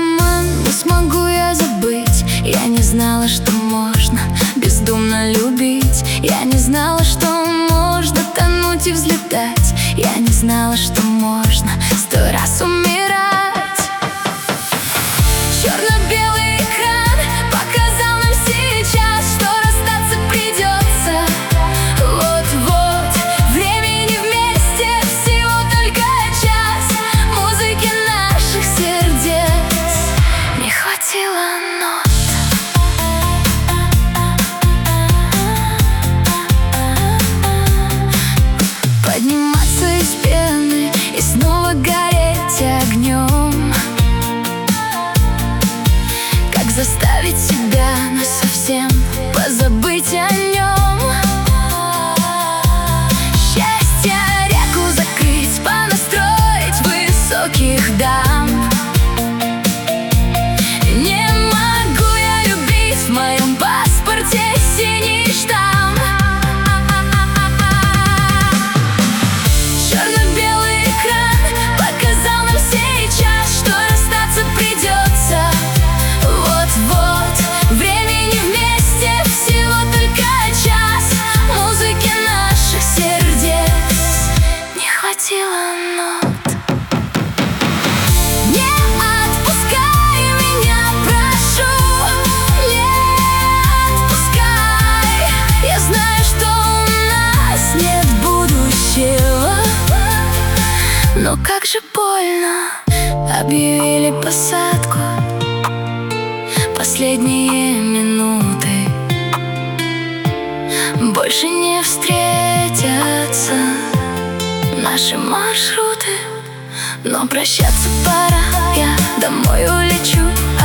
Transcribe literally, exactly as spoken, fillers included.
обман, не смогу я забыть. Я не знала, что можно бездумно любить. Я не знала, что можно тонуть и взлетать. Я не знала, что можно сто раз умирать. Черно-белый экран показал нам сейчас, что расстаться придется. Вот-вот, времени вместе всего только час. Музыки наших сердец не хватило нот. Подниматься из пены и снова гореть огнем. Как заставить себя насовсем позабыть о нем? Счастье реку закрыть, понастроить высоких дам. Не могу я любить, в моем паспорте синий штамп. Черно-белый экран показал нам сейчас, что расстаться придется. Вот-вот, времени вместе всего только час. Музыки наших сердец не хватило нот. Не отпускай меня, прошу, не отпускай. Я знаю, что у нас нет будущего, но как же больно. Объявили посадку, последние минуты. Больше не встретятся наши маршруты, но прощаться пора, я домой улечу.